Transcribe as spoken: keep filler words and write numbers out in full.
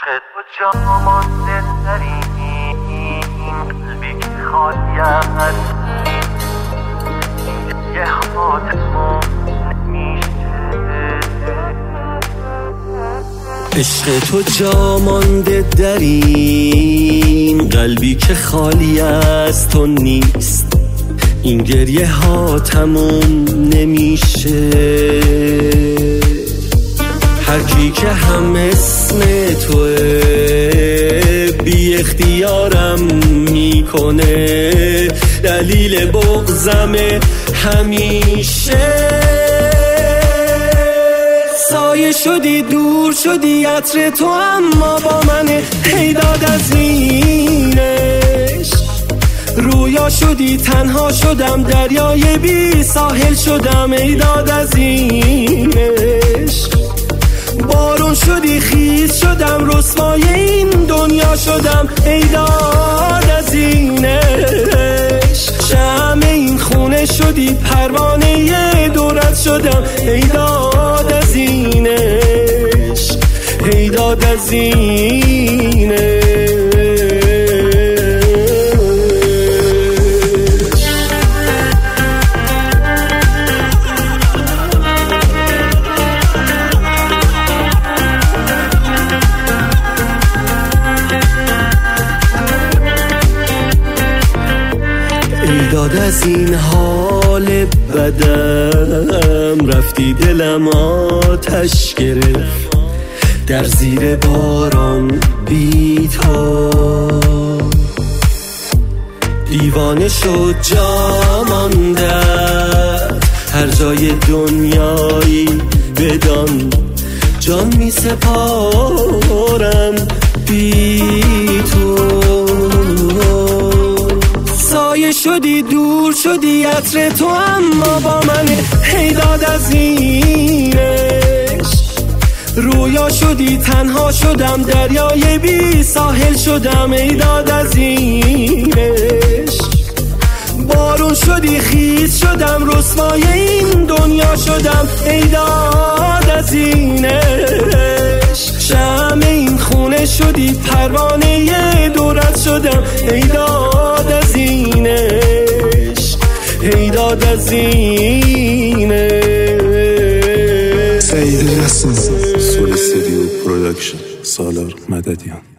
تو جا مانده در این قلبی که خالی از یه حاتمون نمیشه. عشق تو جا مانده در این قلبی که خالی از تو نیست. این گریه ها تموم نمیشه. هر کی که هم اسم توه بی اختیارم میکنه. دلیل بغضم همیشه. سایه شدی دور شدی عطر تو اما با منه. هی داد از این عشق رویا شدی تنها شدم دریای بی ساحل شدم. ای داد از این عشق بارون شدی خیز شدم رسوای این دنیا شدم. ای داد از این عشق شمع این خونه شدی پروانه دورت شدم. ای داد از این عشق ای داد از این عشق. ای داد از این حال بدم رفتی دلم آتش گرفت در زیر باران بی تو. دیوانه شد جا مانده هر جای دنیایی بدان. جان می سپارم بی تو. سایه شدی دور شدی عطر تو اما با منه. هی داد از این عشق رویا شدی تنها شدم دریای بی ساحل شدم. ای داد از این عشق بارون شدی خیز شدم رسوای این دنیا شدم. ای داد از این عشق شمع این خونه شدی پروانه دورت شدم. ای داد از این عشق ای داد از این عشق. سعید رسم سول استودیو پروداکشن سالار مددیان.